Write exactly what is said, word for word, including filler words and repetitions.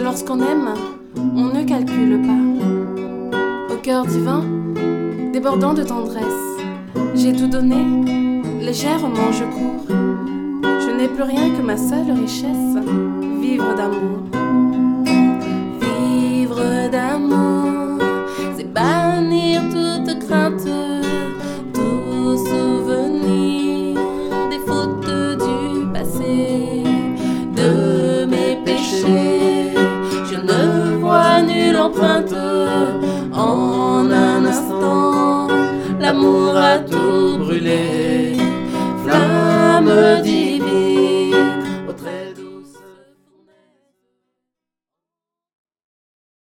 lorsqu'on aime, on ne calcule pas. Au cœur divin, débordant de tendresse, j'ai tout donné, légèrement je cours. Je n'ai plus rien que ma seule richesse, vivre d'amour. Vivre d'amour, c'est bannir toute crainte, tout souvenir des fautes du passé, de mes péchés. Je ne vois nulle empreinte. En un instant, l'amour a tout brûlé. Flamme